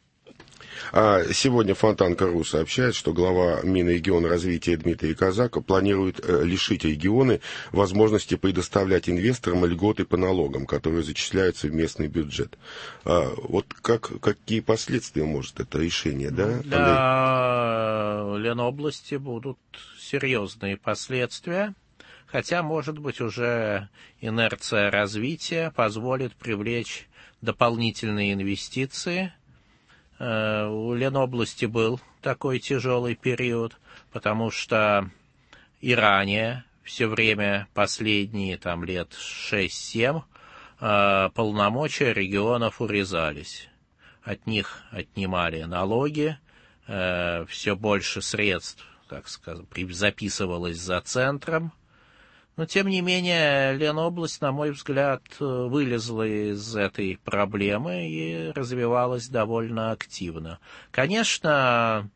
А сегодня Фонтанка.ру сообщает, что глава Минрегионразвития Дмитрий Казак планирует лишить регионы возможности предоставлять инвесторам льготы по налогам, которые зачисляются в местный бюджет. А вот как, какие последствия может это решение, да, Андрей? Для Ленобласти будут серьезные последствия, хотя, может быть, уже инерция развития позволит привлечь дополнительные инвестиции. У Ленобласти был такой тяжелый период, потому что и ранее, все время последние там, лет шесть-семь, полномочия регионов урезались. От них отнимали налоги, все больше средств, так сказать, записывалось за центром. Но, тем не менее, Ленобласть, на мой взгляд, вылезла из этой проблемы и развивалась довольно активно. Конечно,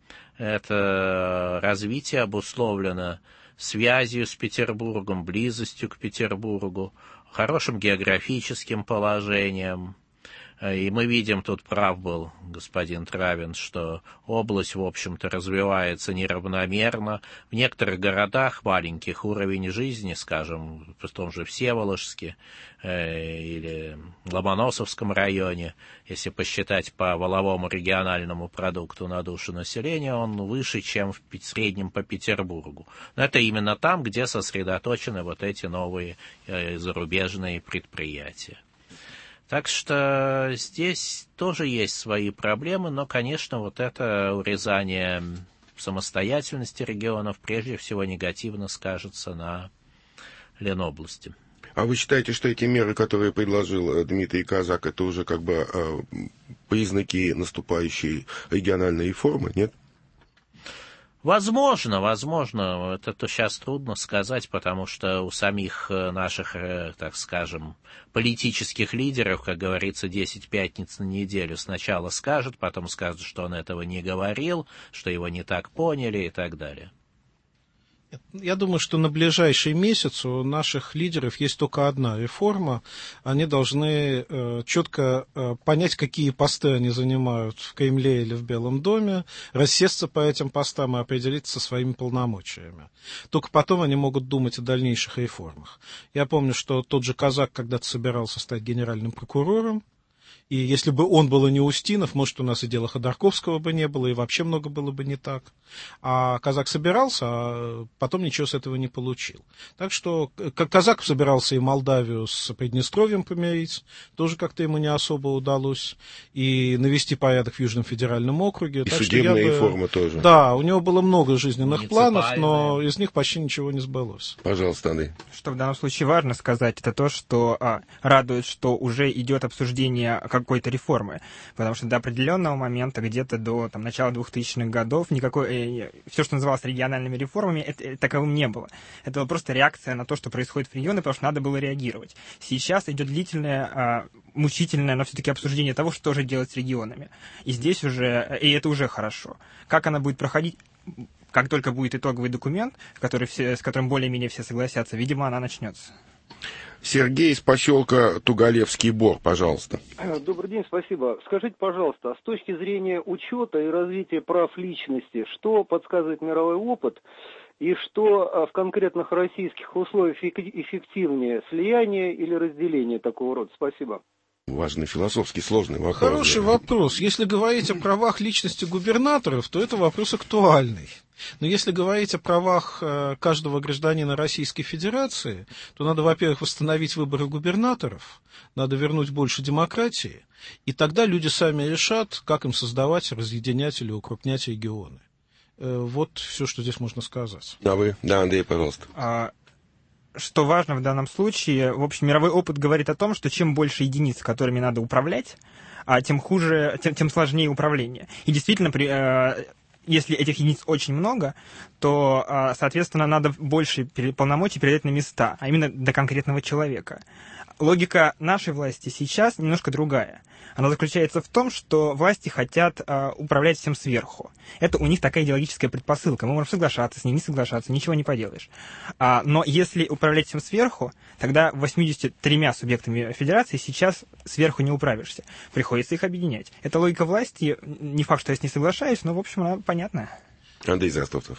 это развитие обусловлено связью с Петербургом, близостью к Петербургу, хорошим географическим положением. И мы видим, тут прав был господин Травин, что область, в общем-то, развивается неравномерно. В некоторых городах маленьких уровень жизни, скажем, в том же Всеволожске э, или Ломоносовском районе, если посчитать по валовому региональному продукту на душу населения, он выше, чем в среднем по Петербургу. Но это именно там, где сосредоточены вот эти новые э, зарубежные предприятия. Так что здесь тоже есть свои проблемы, но, конечно, вот это урезание самостоятельности регионов прежде всего негативно скажется на Ленобласти. А вы считаете, что эти меры, которые предложил Дмитрий Казак, это уже как бы э, признаки наступающей региональной реформы, нет? Возможно, возможно, это то сейчас трудно сказать, потому что у самих наших, так скажем, политических лидеров, как говорится, десять пятниц на неделю, сначала скажут, потом скажут, что он этого не говорил, что его не так поняли и так далее. Я думаю, что на ближайший месяц у наших лидеров есть только одна реформа. Они должны э, четко э, понять, какие посты они занимают в Кремле или в Белом доме, рассесться по этим постам и определиться со своими полномочиями. Только потом они могут думать о дальнейших реформах. Я помню, что тот же Казак когда-то собирался стать генеральным прокурором. И если бы он был и не Устинов, может, у нас и дела Ходорковского бы не было, и вообще много было бы не так. А Казак собирался, а потом ничего с этого не получил. Так что Казак собирался и Молдавию с Приднестровьем помирить, тоже как-то ему не особо удалось, и навести порядок в Южном федеральном округе. И так судебная что я бы... реформа тоже. Да, у него было много жизненных планов, но из них почти ничего не сбылось. Пожалуйста, Андрей. Что в данном случае важно сказать, это то, что а, радует, что уже идет обсуждение какой-то реформы, потому что до определенного момента, где-то до там, начала двухтысячных годов, никакой, э, все, что называлось региональными реформами, это, это таковым не было. Это была просто реакция на то, что происходит в регионе, потому что надо было реагировать. Сейчас идет длительное, э, мучительное, но все-таки обсуждение того, что же делать с регионами. И здесь уже, и это уже хорошо. Как она будет проходить, как только будет итоговый документ, который все, с которым более-менее все согласятся, видимо, она начнется. Сергей из поселка Тугалевский Бор, пожалуйста. Добрый день, спасибо. Скажите, пожалуйста, с точки зрения учета и развития прав личности, что подсказывает мировой опыт и что в конкретных российских условиях эффективнее, слияние или разделение такого рода? Спасибо. Важный философский сложный вопрос. Хороший вопрос. Если говорить о правах личности губернаторов, то это вопрос актуальный. Но если говорить о правах каждого гражданина Российской Федерации, то надо, во-первых, восстановить выборы губернаторов, надо вернуть больше демократии, и тогда люди сами решат, как им создавать, разъединять или укрупнять регионы. Вот все, что здесь можно сказать. А вы? Да, Андрей, пожалуйста. А... Что важно в данном случае, в общем, мировой опыт говорит о том, что чем больше единиц, которыми надо управлять, тем хуже, тем, тем сложнее управление. И действительно, при, э, если этих единиц очень много, то, соответственно, надо больше полномочий передать на места, а именно до конкретного человека. Логика нашей власти сейчас немножко другая. Она заключается в том, что власти хотят а, управлять всем сверху. Это у них такая идеологическая предпосылка. Мы можем соглашаться с ней, не соглашаться, ничего не поделаешь. А, но если управлять всем сверху, тогда восемьюдесятью тремя субъектами федерации сейчас сверху не управишься. Приходится их объединять. Это логика власти. Не факт, что я с ней соглашаюсь, но, в общем, она понятная. Андрей Застовцев.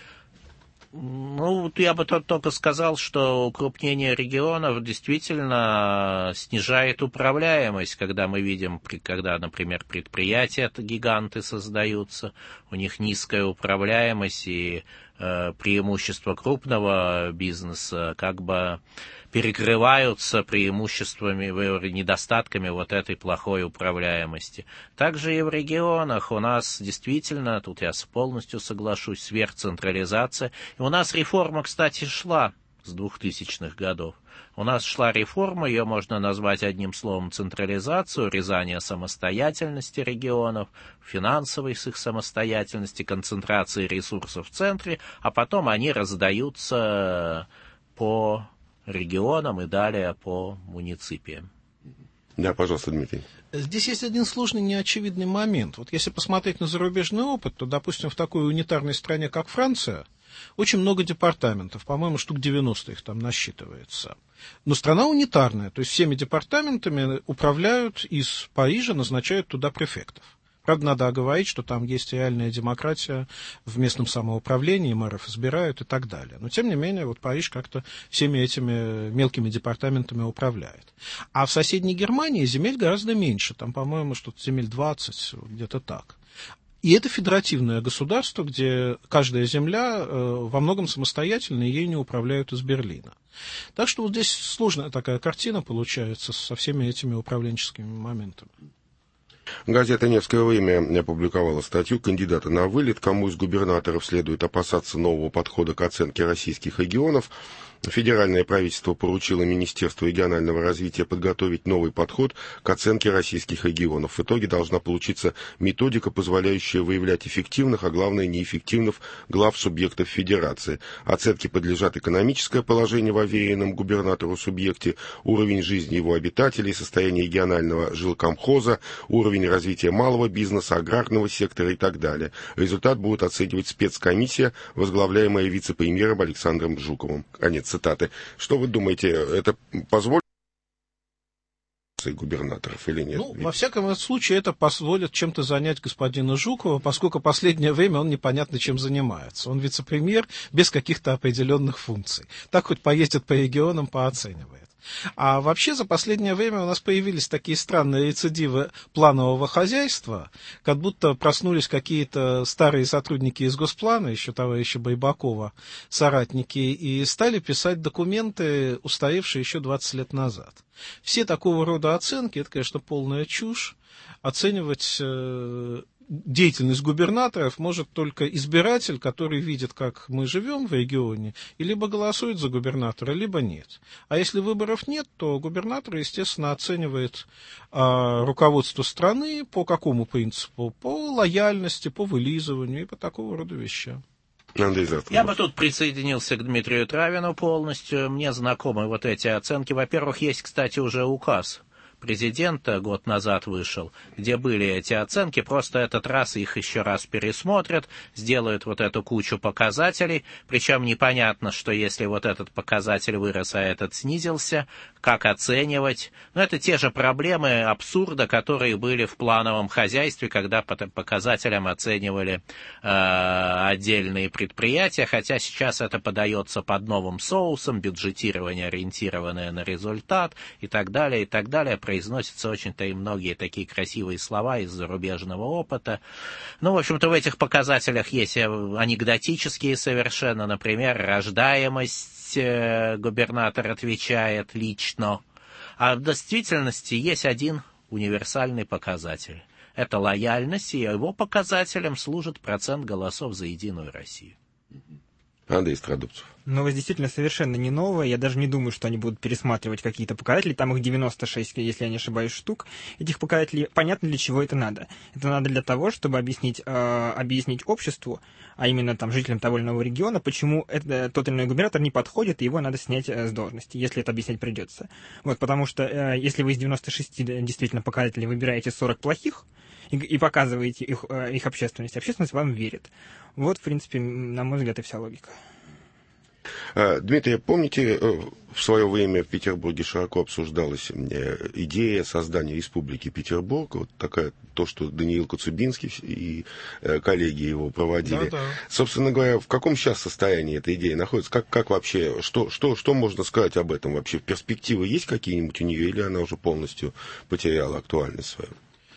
Ну, я бы только сказал, что укрупнение регионов действительно снижает управляемость, когда мы видим, когда, например, предприятия гиганты создаются, у них низкая управляемость, и э, преимущества крупного бизнеса как бы перекрываются преимуществами, недостатками вот этой плохой управляемости. Также и в регионах у нас действительно, тут я полностью соглашусь, сверхцентрализация. И у нас реформа, кстати, шла с двухтысячных годов. У нас шла реформа, ее можно назвать одним словом централизацию, урезание самостоятельности регионов, финансовой с их самостоятельности, концентрации ресурсов в центре, а потом они раздаются по регионам и далее по муниципиям. Да, пожалуйста, Дмитрий. Здесь есть один сложный неочевидный момент. Вот если посмотреть на зарубежный опыт, то, допустим, в такой унитарной стране, как Франция, очень много департаментов, по-моему, штук девяносто их там насчитывается. Но страна унитарная, то есть всеми департаментами управляют из Парижа, назначают туда префектов. Правда, надо оговорить, что там есть реальная демократия в местном самоуправлении, мэров избирают и так далее. Но, тем не менее, вот Париж как-то всеми этими мелкими департаментами управляет. А в соседней Германии земель гораздо меньше. Там, по-моему, что-то земель двадцать, где-то так. И это федеративное государство, где каждая земля во многом самостоятельна, и ей не управляют из Берлина. Так что вот здесь сложная такая картина получается со всеми этими управленческими моментами. Газета «Невское время» опубликовала статью «Кандидаты на вылет. Кому из губернаторов следует опасаться нового подхода к оценке российских регионов». Федеральное правительство поручило Министерству регионального развития подготовить новый подход к оценке российских регионов. В итоге должна получиться методика, позволяющая выявлять эффективных, а главное неэффективных глав субъектов федерации. Оценке подлежат экономическое положение в овеянном губернатору субъекте, уровень жизни его обитателей, состояние регионального жилкомхоза, уровень развития малого бизнеса, аграрного сектора и так далее. Результат будет оценивать спецкомиссия, возглавляемая вице-премьером Александром Жуковым. Конец цитаты. Что вы думаете, это позволит губернаторов или нет? Ну, во всяком случае, это позволит чем-то занять господина Жукова, поскольку в последнее время он непонятно чем занимается. Он вице-премьер без каких-то определенных функций. Так хоть поездит по регионам, пооценивает. А вообще за последнее время у нас появились такие странные рецидивы планового хозяйства, как будто проснулись какие-то старые сотрудники из Госплана, еще товарища Байбакова, соратники, и стали писать документы, устаревшие еще двадцать лет назад. Все такого рода оценки, это, конечно, полная чушь. Оценивать э, деятельность губернаторов может только избиратель, который видит, как мы живем в регионе, и либо голосует за губернатора, либо нет. А если выборов нет, то губернатор, естественно, оценивает э, руководство страны по какому принципу? По лояльности, по вылизыванию и по такого рода вещам. Я бы тут присоединился к Дмитрию Травину полностью. Мне знакомы вот эти оценки. Во-первых, есть, кстати, уже указ президента год назад вышел, где были эти оценки, просто этот раз их еще раз пересмотрят, сделают вот эту кучу показателей, причем непонятно, что если вот этот показатель вырос, а этот снизился, как оценивать. Но это те же проблемы абсурда, которые были в плановом хозяйстве, когда по показателям оценивали э, отдельные предприятия, хотя сейчас это подается под новым соусом, бюджетирование, ориентированное на результат и так далее, и так далее. Произносятся очень-то и многие такие красивые слова из зарубежного опыта. Ну, в общем-то, в этих показателях есть анекдотические совершенно, например, рождаемость, губернатор отвечает лично. А в действительности есть один универсальный показатель. Это лояльность, и его показателем служит процент голосов за Единую Россию. Андрей Страдубцев. Новость действительно совершенно не новая. Я даже не думаю, что они будут пересматривать какие-то показатели. Там их девяносто шесть, если я не ошибаюсь, штук. Этих показателей понятно, для чего это надо. Это надо для того, чтобы объяснить, э, объяснить обществу, а именно там, жителям того или иного региона, почему это, тот или иной губернатор не подходит, и его надо снять э, с должности, если это объяснять придется. Вот, потому что э, если вы из девяноста шести действительно показателей выбираете сорок плохих, и, и показываете их, э, их общественности, общественность вам верит. Вот, в принципе, на мой взгляд, и вся логика. Дмитрий, помните, в свое время в Петербурге широко обсуждалась идея создания Республики Петербург, вот такая, то, что Даниил Коцюбинский и коллеги его проводили. Да, да. Собственно говоря, в каком сейчас состоянии эта идея находится? Как, как вообще, что, что, что можно сказать об этом вообще? Перспективы есть какие-нибудь у нее, или она уже полностью потеряла актуальность свою?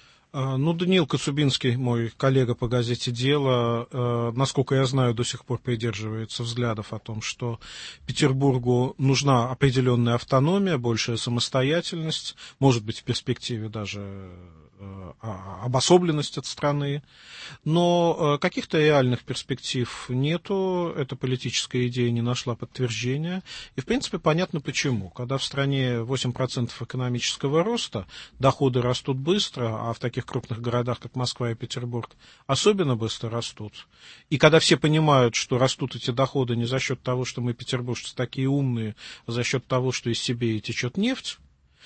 Ну, Даниил Коцюбинский, мой коллега по газете «Дело», э, насколько я знаю, до сих пор придерживается взглядов о том, что Петербургу нужна определенная автономия, большая самостоятельность, может быть, в перспективе даже э, обособленность от страны, но э, каких-то реальных перспектив нету, эта политическая идея не нашла подтверждения, и, в принципе, понятно почему. Когда в стране восемь процентов экономического роста, доходы растут быстро, а в таких крупных городах, как Москва и Петербург, особенно быстро растут. И когда все понимают, что растут эти доходы не за счет того, что мы, петербуржцы, такие умные, а за счет того, что из Сибири течет нефть,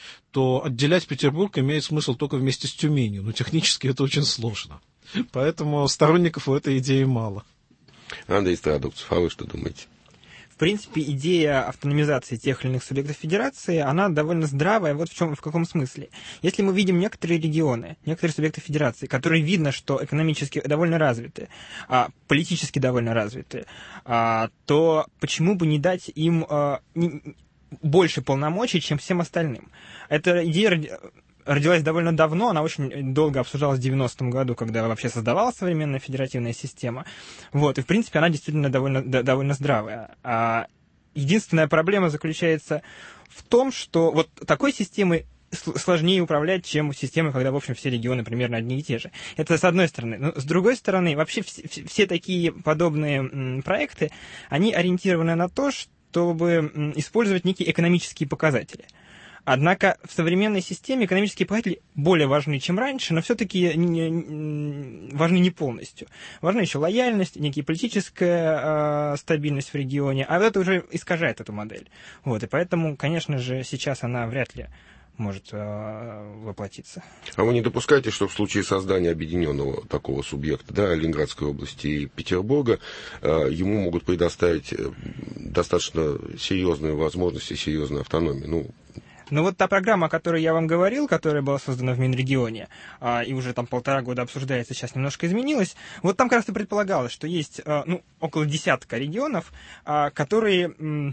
то отделять Петербург имеет смысл только вместе с Тюменью. Но технически это очень сложно. Поэтому сторонников у этой идеи мало. Андрей Страдубцев, а вы что думаете? В принципе, идея автономизации тех или иных субъектов федерации, она довольно здравая. Вот в чем, в каком смысле. Если мы видим некоторые регионы, некоторые субъекты федерации, которые видно, что экономически довольно развиты, а политически довольно развиты, а, то почему бы не дать им а, не, больше полномочий, чем всем остальным? Эта идея родилась довольно давно, она очень долго обсуждалась в девяностом году, когда вообще создавалась современная федеративная система. Вот, и, в принципе, она действительно довольно, довольно здравая. А единственная проблема заключается в том, что вот такой системой сложнее управлять, чем системой, когда, в общем, все регионы примерно одни и те же. Это с одной стороны. Но с другой стороны, вообще все, все такие подобные м, проекты, они ориентированы на то, чтобы м, использовать некие экономические показатели. Однако в современной системе экономические показатели более важны, чем раньше, но все-таки не, не, важны не полностью. Важна еще лояльность, некая политическая э, стабильность в регионе, а это уже искажает эту модель. Вот, и поэтому, конечно же, сейчас она вряд ли может э, воплотиться. А вы не допускаете, что в случае создания объединенного такого субъекта, да, Ленинградской области и Петербурга, э, ему могут предоставить достаточно серьезные возможности, серьезную автономию? Ну, Ну вот та программа, о которой я вам говорил, которая была создана в Минрегионе, а, и уже там полтора года обсуждается, сейчас немножко изменилась, вот там как раз и предполагалось, что есть а, ну, около десятка регионов, а, которые м,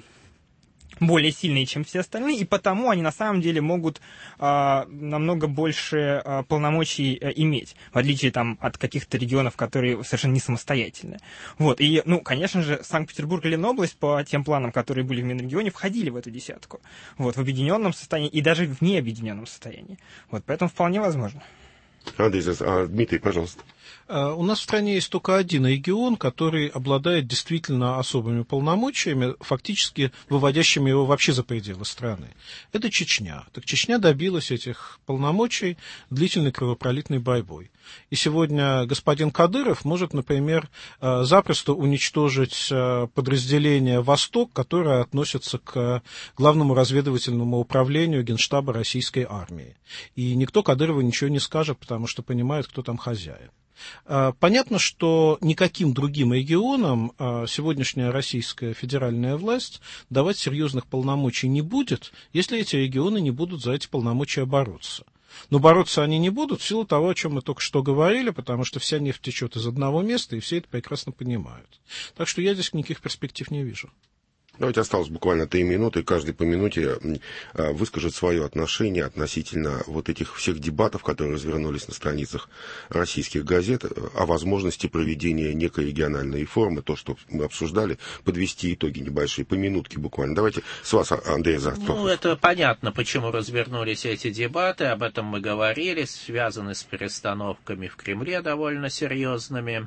более сильные, чем все остальные, и потому они на самом деле могут а, намного больше а, полномочий а, иметь, в отличие там, от каких-то регионов, которые совершенно не самостоятельны. Вот, и, ну, конечно же, Санкт-Петербург и Ленобласть по тем планам, которые были в Минрегионе, входили в эту десятку, вот, в объединенном состоянии и даже в необъединенном состоянии. Вот, поэтому вполне возможно. Андрей, а, Дмитрий, пожалуйста. У нас в стране есть только один регион, который обладает действительно особыми полномочиями, фактически выводящими его вообще за пределы страны. Это Чечня. Так Чечня добилась этих полномочий длительной кровопролитной борьбой. И сегодня господин Кадыров может, например, запросто уничтожить подразделение «Восток», которое относится к главному разведывательному управлению Генштаба российской армии. И никто Кадырову ничего не скажет, потому что понимает, кто там хозяин. Понятно, что никаким другим регионам сегодняшняя российская федеральная власть давать серьезных полномочий не будет, если эти регионы не будут за эти полномочия бороться. Но бороться они не будут в силу того, о чем мы только что говорили, потому что вся нефть течет из одного места, и все это прекрасно понимают. Так что я здесь никаких перспектив не вижу. Давайте осталось буквально три минуты, каждый по минуте выскажет свое отношение относительно вот этих всех дебатов, которые развернулись на страницах российских газет, о возможности проведения некой региональной реформы, то, что мы обсуждали, подвести итоги небольшие, по минутке буквально. Давайте с вас, Андрей Завтраков. Ну, это понятно, почему развернулись эти дебаты, об этом мы говорили, связаны с перестановками в Кремле довольно серьезными.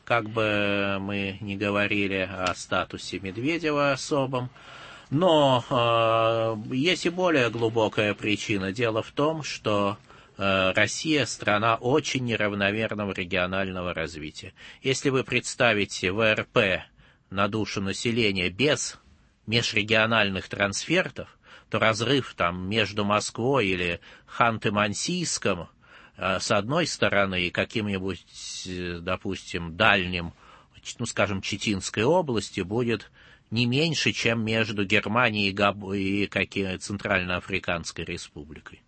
как бы мы ни говорили о статусе Медведева особом. Но э, есть и более глубокая причина. Дело в том, что э, Россия страна очень неравномерного регионального развития. Если вы представите вэ эр пэ на душу населения без межрегиональных трансфертов, то разрыв там между Москвой или Ханты-Мансийском э, с одной стороны и каким-нибудь, допустим, дальним, ну, скажем, Читинской области будет не меньше, чем между Германией и, Габ... и какие... Центральноафриканской республикой.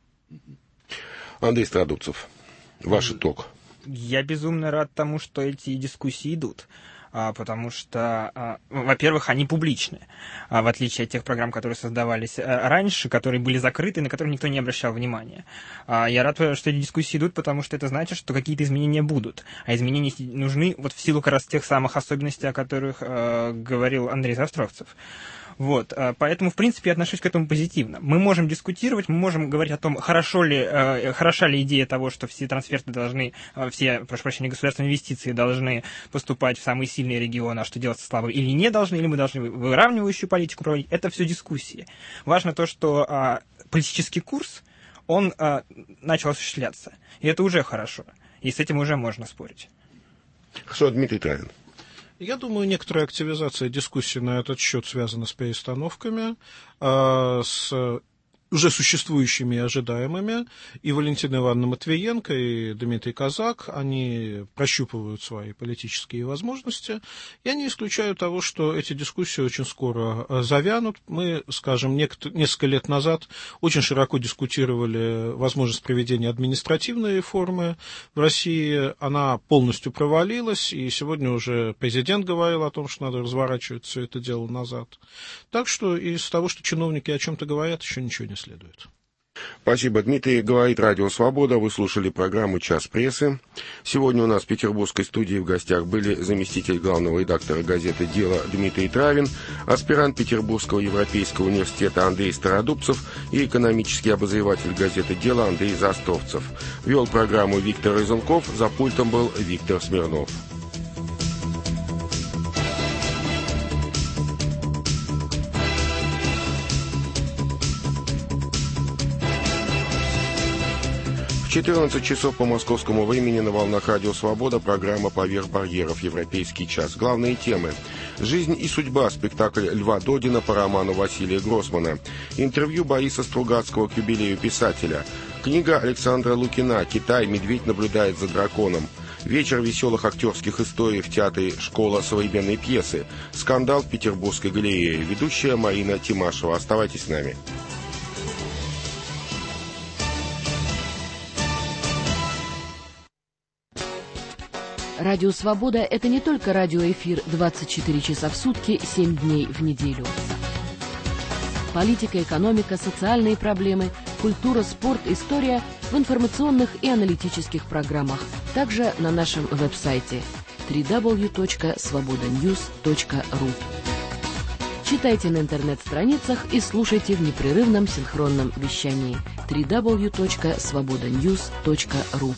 Андрей Стародубцев, ваш итог. Я безумно рад тому, что эти дискуссии идут. Потому что, во-первых, они публичны, в отличие от тех программ, которые создавались раньше, которые были закрыты, на которые никто не обращал внимания. Я рад, что эти дискуссии идут, потому что это значит, что какие-то изменения будут. А изменения нужны вот в силу как раз тех самых особенностей, о которых говорил Андрей Заостровцев. Вот, поэтому, в принципе, я отношусь к этому позитивно. Мы можем дискутировать, мы можем говорить о том, хорошо ли, э, хороша ли идея того, что все трансферты должны, все, прошу прощения, государственные инвестиции должны поступать в самые сильные регионы, а что делать со слабыми, или не должны, или мы должны выравнивающую политику проводить. Это все дискуссии. Важно то, что э, политический курс, он э, начал осуществляться. И это уже хорошо. И с этим уже можно спорить. Хорошо, Дмитрий Травин. Я думаю, некоторая активизация дискуссии на этот счет связана с перестановками, э, с уже существующими и ожидаемыми. И Валентина Ивановна Матвиенко, и Дмитрий Казак, они прощупывают свои политические возможности. Я не исключаю того, что эти дискуссии очень скоро завянут. Мы, скажем, несколько лет назад очень широко дискутировали возможность проведения административной реформы в России. Она полностью провалилась, и сегодня уже президент говорил о том, что надо разворачивать все это дело назад. Так что из того, что чиновники о чем-то говорят, еще ничего не следует. Спасибо, Дмитрий. Говорит Радио Свобода. Вы слушали программу «Час прессы». Сегодня у нас в петербургской студии в гостях были заместитель главного редактора газеты «Дело» Дмитрий Травин, аспирант Петербургского европейского университета Андрей Стародубцев и экономический обозреватель газеты «Дело» Андрей Заостровцев. Вел программу Виктор Изунков, за пультом был Виктор Смирнов. В четырнадцать часов по московскому времени на волнах Радио Свобода программа «Поверх барьеров. Европейский час». Главные темы. Жизнь и судьба. Спектакль Льва Додина по роману Василия Гроссмана. Интервью Бориса Стругацкого к юбилею писателя. Книга Александра Лукина «Китай. Медведь наблюдает за драконом». Вечер веселых актерских историй в театре «Школа современной пьесы». Скандал в Петербургской галерее. Ведущая Марина Тимашева. Оставайтесь с нами. Радио «Свобода» — это не только радиоэфир двадцать четыре часа в сутки, семь дней в неделю. Политика, экономика, социальные проблемы, культура, спорт, история в информационных и аналитических программах. Также на нашем веб-сайте дабл ю дабл ю дабл ю точка свобода ньюс точка ру. Читайте на интернет-страницах и слушайте в непрерывном синхронном вещании дабл ю дабл ю дабл ю точка свобода ньюс точка ру.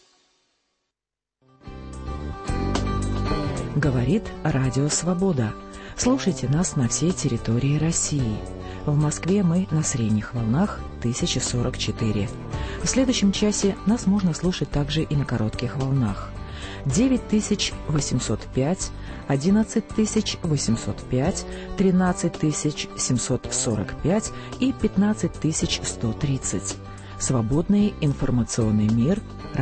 Говорит Радио Свобода. Слушайте нас на всей территории России. В Москве мы на средних волнах тысяча сорок четыре. В следующем часе нас можно слушать также и на коротких волнах. девять тысяч восемьсот пять, одиннадцать тысяч восемьсот пять, тринадцать тысяч семьсот сорок пять и пятнадцать тысяч сто тридцать. Свободный информационный мир